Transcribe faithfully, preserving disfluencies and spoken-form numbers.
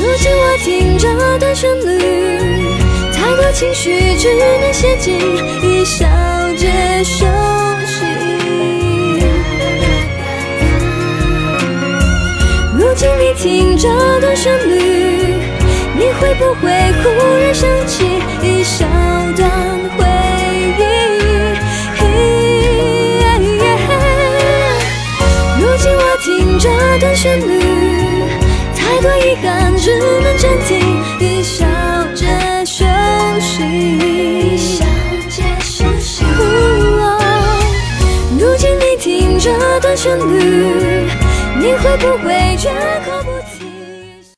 如今我听这段旋律，太多情绪只能写进一小节休息。如今你听这段旋律，你会不会忽然想起一小段回忆？如今我听这段旋律，太多遗憾只能暂停一小节休息。一小节休息。如今你听这段旋律，你会不会觉得